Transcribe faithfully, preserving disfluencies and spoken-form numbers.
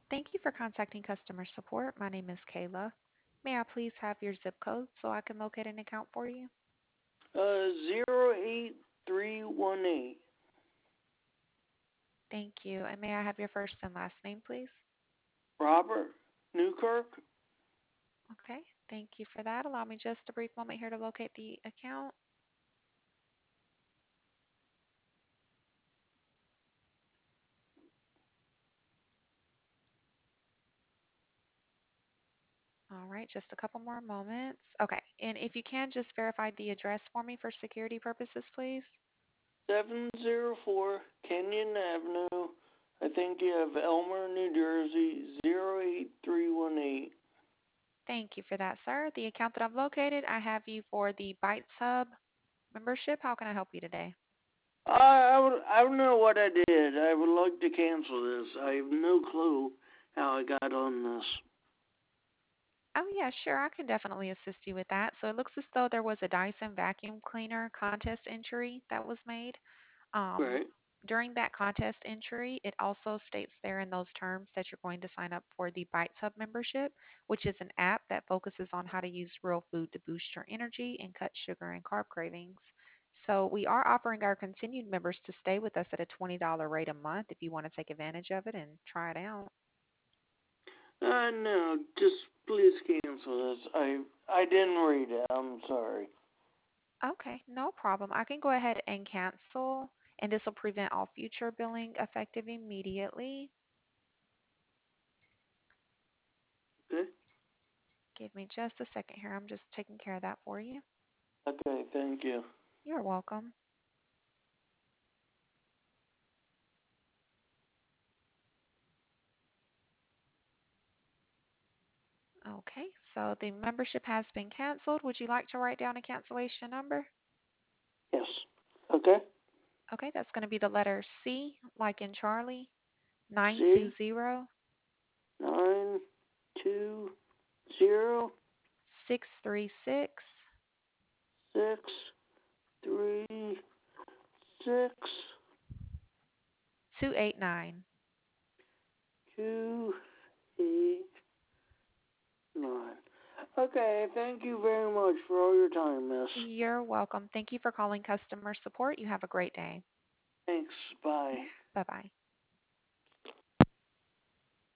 Thank you for contacting customer support. My name is Kayla. May I please have your zip code so I can locate an account for you? Uh, zero eight three one eight. Thank you. And may I have your first and last name, please? Robert Newkirk. Okay, thank you for that. Allow me just a brief moment here to locate the account. All right, just a couple more moments. Okay, and if you can, just verify the address for me for security purposes, please. seven oh four Kenyon Avenue. I think you have Elmer, New Jersey, zero eight three one eight. Thank you for that, sir. The account that I've located, I have you for the Bites Hub membership. How can I help you today? I, I, would, I don't know what I did. I would like to cancel this. I have no clue how I got on this. Oh, yeah, sure. I can definitely assist you with that. So it looks as though there was a Dyson vacuum cleaner contest entry that was made. Um, Right. During that contest entry, it also states there in those terms that you're going to sign up for the Bites Hub membership, which is an app that focuses on how to use real food to boost your energy and cut sugar and carb cravings. So we are offering our continued members to stay with us at a twenty dollars rate a month if you want to take advantage of it and try it out. Uh, no, just please cancel this. I I didn't read it. I'm sorry. Okay, no problem. I can go ahead and cancel, and this will prevent all future billing effective immediately. Okay. Give me just a second here. I'm just taking care of that for you. Okay. Thank you. You're welcome. Okay, so the membership has been canceled. Would you like to write down a cancellation number? Yes. Okay. Okay, that's going to be the letter C, like in Charlie, nine two C zero nine two zero six three six six three six two eight nine. two eight nine. Okay. Thank you very much for all your time, Miss. You're welcome. Thank you for calling customer support. You have a great day. Thanks. Bye. Bye bye.